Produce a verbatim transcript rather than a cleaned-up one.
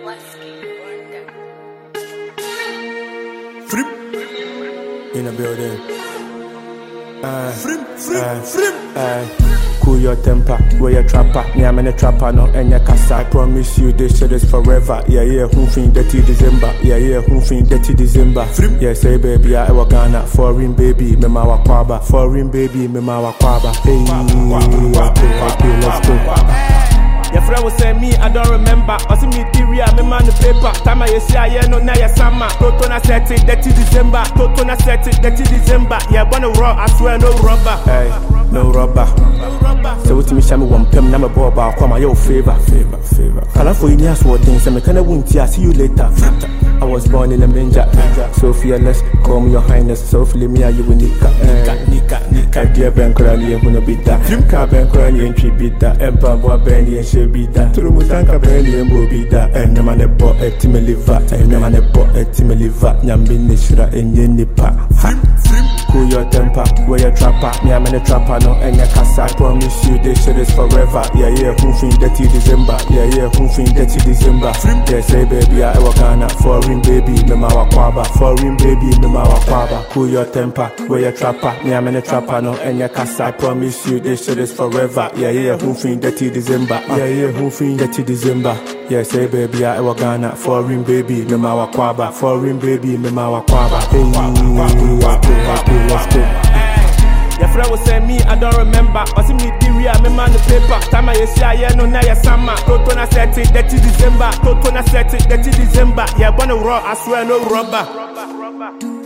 Frip in the building. Uh, frip, frip, uh, frip. Uh, cool your temper, where your trapper. Me, I'm in a trapper, no, and your casa. I promise you, this shit is forever. Yeah, yeah, who fin dirty December. Yeah, yeah, who fin dirty December. Frip. Yeah, say baby, I ever Ghana. Foreign baby, me ma wakwaba. Foreign baby, me ma wakwaba. Hey, okay, okay, let's go. Your friend will say me, I don't remember. I see me theory, I'm a man the paper. Time I see I no na ya summer. Toto na set it, dirty December. Toto na set it, dirty December. Yeah, wanna raw, I swear no rubber. Hey, no rubber. So what me shame one pem na me boba. Come my yo favor, favor, favor. Kala for you as what things. I'm kinda won't see. I see you later. I was born in a manger, so fearless. Call me your highness. So feel me, you will nika, nika, nika, nika. Dear Ben Kurani, I'm gonna be that. Car Ben Kurani and tree beat that. Empire boy Benny and she beat that. Through Mutanka Benny and Bo beat that. And the man a bought a Timmy liver. And the man a bought a Timmy liver. Yambin Nishra and Yenipa. Cool your temper, where your trapper. Me, I'm in a trapper, no, and your casa. I promise you, this shit is forever. Yeah, yeah, who fin dirty December. Yeah, yeah, who fin dirty December. Yeah, say baby, I ever Ghana. Foreign baby, me ma wakwaba. Foreign baby, me ma wakwaba. Cool your temper, where your trapper. Me, I'm in a trapper, no, and your casa. I promise you, this shit is forever. Yeah, yeah, who fin dirty December. Yeah, yeah, who fin dirty December. Yeah, say baby, I ever Ghana. Foreign baby, me ma wakwaba. Foreign baby, me ma wakwaba. Hey, okay, okay. Let's go. Your friend will say me, I don't remember. I see me theory, I'm a man the paper. Time I see I no na ya summer. Toto na set it, dirty December. Toto na set it, dirty December. Yeah, wanna raw, I swear no rubber.